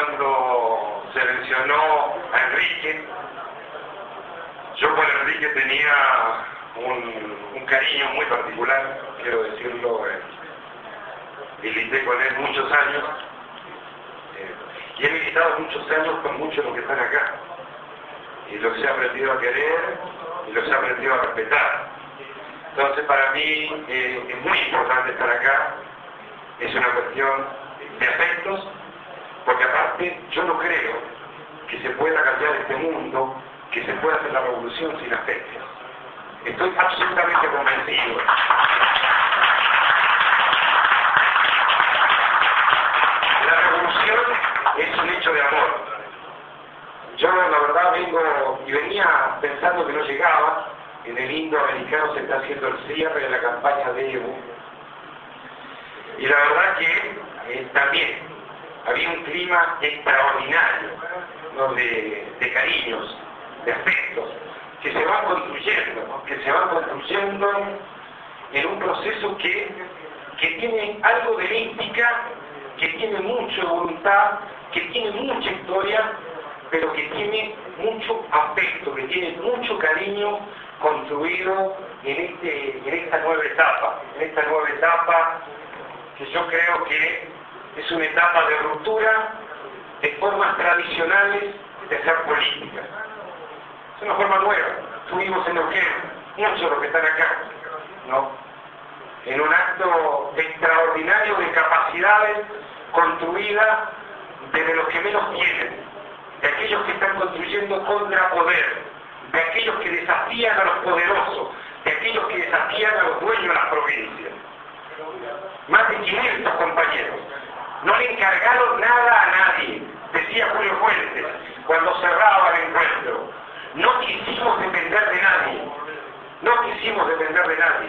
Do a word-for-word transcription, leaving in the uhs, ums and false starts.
cuando se mencionó a Enrique, yo con Enrique tenía un, un cariño muy particular, quiero decirlo, eh, milité con él muchos años, eh, y he militado muchos años con muchos de los que están acá, y los he aprendido a querer, y los he aprendido a respetar. Entonces para mí eh, es muy importante estar acá, es una cuestión de afectos, porque aparte yo no creo que se pueda cambiar este mundo, que se pueda hacer la revolución sin afectos. Estoy absolutamente convencido. La revolución es un hecho de amor. Yo la verdad vengo y venía pensando que no llegaba. En el Indoamericano se está haciendo el cierre de la campaña de Evo. Y la verdad que eh, también había un clima extraordinario, ¿no? de, de cariños, de afectos, que se van construyendo, ¿no? que se van construyendo en un proceso que, que tiene algo de mística, que tiene mucha voluntad, que tiene mucha historia, pero que tiene mucho afecto, que tiene mucho cariño construido en, este, en esta nueva etapa, en esta nueva etapa que yo creo que es una etapa de ruptura de formas tradicionales de hacer política. Es una forma nueva. Estuvimos en Neuquén, muchos de los que están acá, ¿no? En un acto extraordinario de capacidades construidas desde los que menos tienen, de aquellos que están construyendo contra poder, de aquellos que desafían a los poderosos, de aquellos que desafían a los dueños de las provincias. Más de quinientos compañeros. No le encargaron nada a nadie, decía Julio Fuentes, cuando cerraba el encuentro. No quisimos depender de nadie, no quisimos depender de nadie.